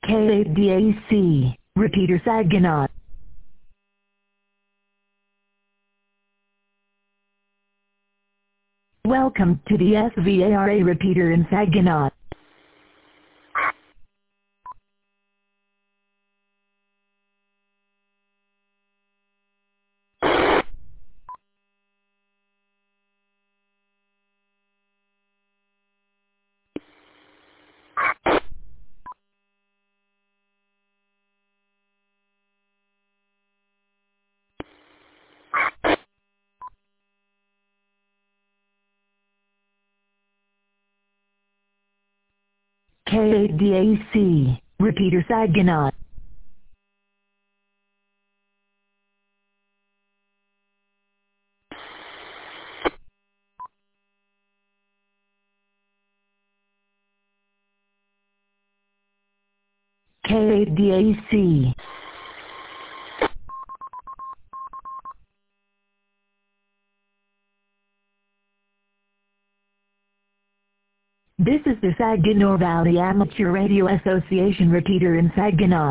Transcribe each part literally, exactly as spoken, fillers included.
K A D A C, repeater Saginaw. Welcome to the S V A R A repeater in Saginaw. K A D A C, repeater Saginaw. K A D A C. This is the Saginaw Valley Amateur Radio Association repeater in Saginaw.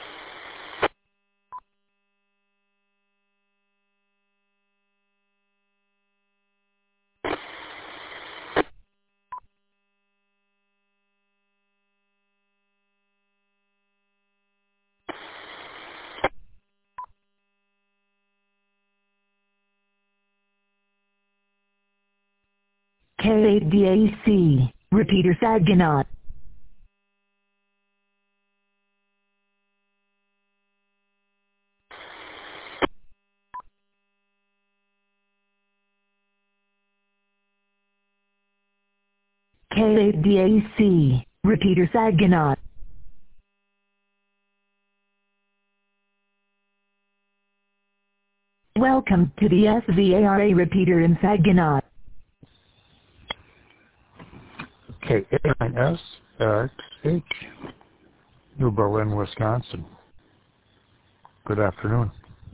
K A D A C, repeater Saginaw. K A D A C, repeater Saginaw. Welcome to the S V A R A repeater in Saginaw. K A nine S X H, New Berlin, Wisconsin. Good afternoon.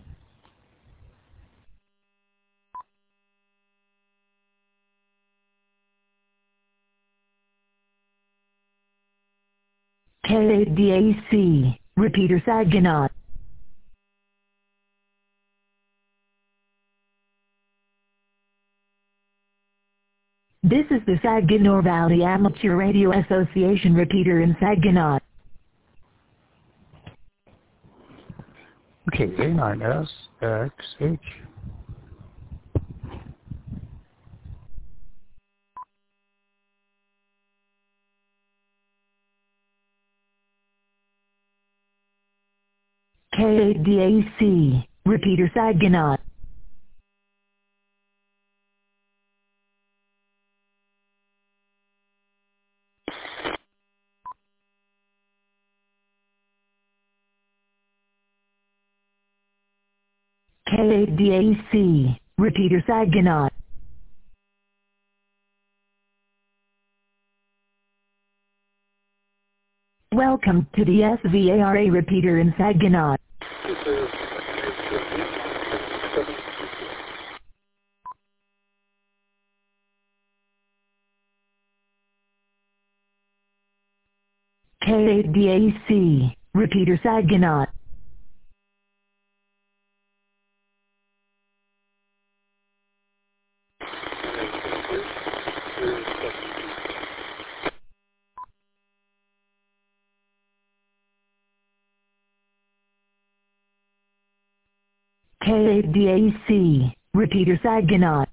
K A D A C, repeater Saginaw. This is the Saginaw Valley Amateur Radio Association repeater in Saginaw. K A nine S X H. K A D A C, repeater Saginaw. K A D A C, repeater Saginaw. Welcome to the S V A R A repeater in Saginaw. K A D A C, repeater Saginaw. K A D A C, repeater Saginaw.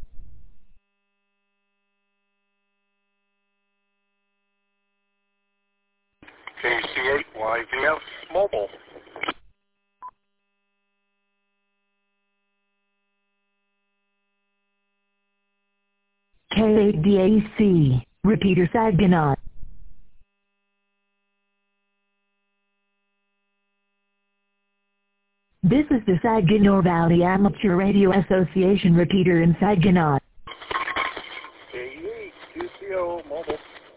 K C eight Y V F Mobile. K A D A C, repeater Saginaw. This is the Saginaw Valley Amateur Radio Association repeater in Saginaw. K eight Q C O Mobile.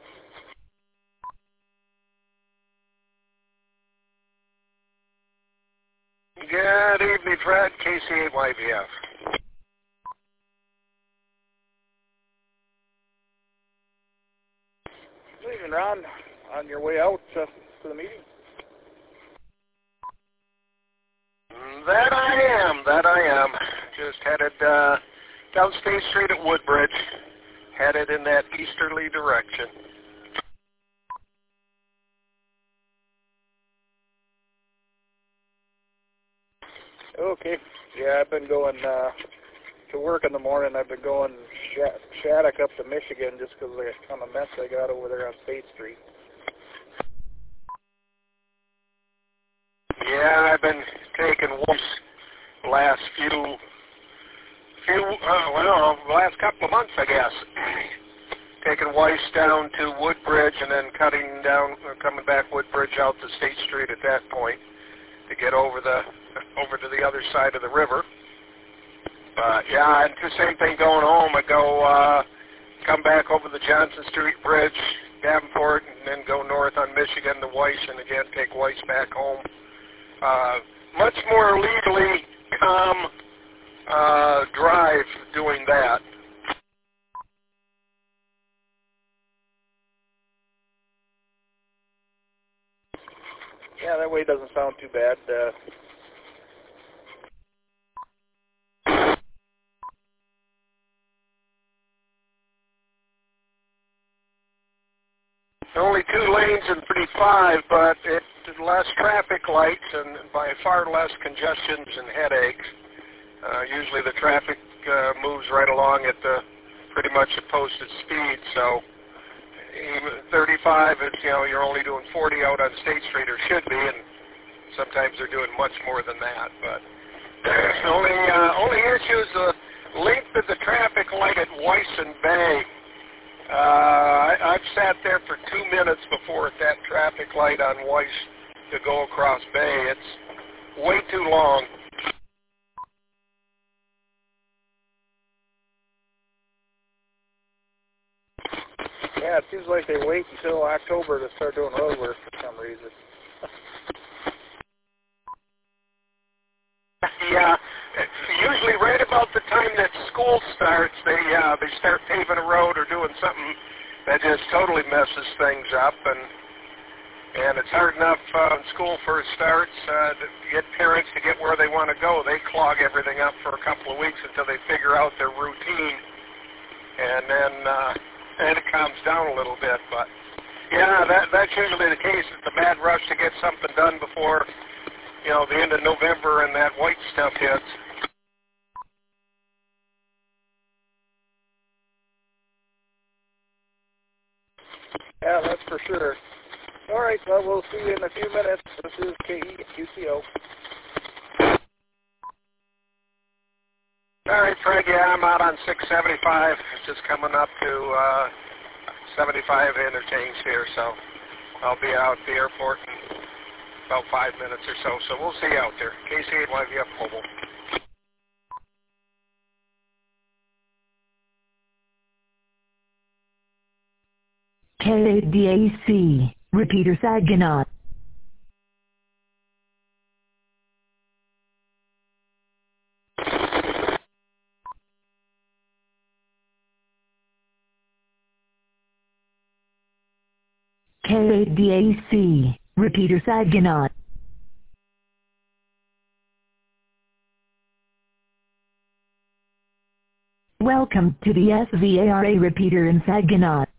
Good evening, Fred. K C eight Y V F. Good evening, Ron. On your way out uh, to the meeting? That I am. That I am. Just headed uh, down State Street at Woodbridge, headed in that easterly direction. Okay. Yeah, I've been going uh, to work in the morning. I've been going Sh- Shattuck up to Michigan just because of the kind of mess I got over there on State Street. Yeah, I've been taking walks the last few, few, uh, well, the last couple of months, I guess. Taking Weiss down to Woodbridge and then cutting down, uh, coming back Woodbridge out to State Street at that point to get over the, over to the other side of the river. But yeah, it's the same thing going home. I go, uh, come back over the Johnson Street Bridge, Davenport, and then go north on Michigan to Weiss, and again take Weiss back home. Uh, much more legally calm uh, drive doing that. Yeah, that way it doesn't sound too bad. Uh, Only two lanes and thirty-five, but it's less traffic lights and by far less congestions and headaches. Uh, usually the traffic uh, moves right along at the pretty much at posted speed, so even thirty-five, it's, you know, you're only doing forty out on State Street, or should be, and sometimes they're doing much more than that. But the only, uh, only issue is the length of the traffic light at Weiss and Bay. Uh, I, I've sat there for two minutes before at that traffic light on Weiss to go across Bay. It's way too long. yeah, it seems like they wait until October to start doing road work for some reason. Yeah, usually right about the time that school starts, they uh, they start paving a road or doing something that just totally messes things up, and and it's hard enough uh, when school first starts uh, to get parents to get where they want to go. They clog everything up for a couple of weeks until they figure out their routine, and then uh, and it calms down a little bit. But yeah, that that's usually the case. It's a mad rush to get something done before, you know, the end of November and that white stuff hits. Yeah, that's for sure. All right, well, we'll see you in a few minutes. This is K E Q C O. All right, Fred, yeah, I'm out on six seventy-five. Just coming up to uh, seventy-five interchange here, so I'll be out at the airport in about five minutes or so. So we'll see you out there. K C eight Y V F Mobile. K eight D A C, repeater Saginaw. K eight D A C, repeater Saginaw. Welcome to the S V A R A repeater in Saginaw.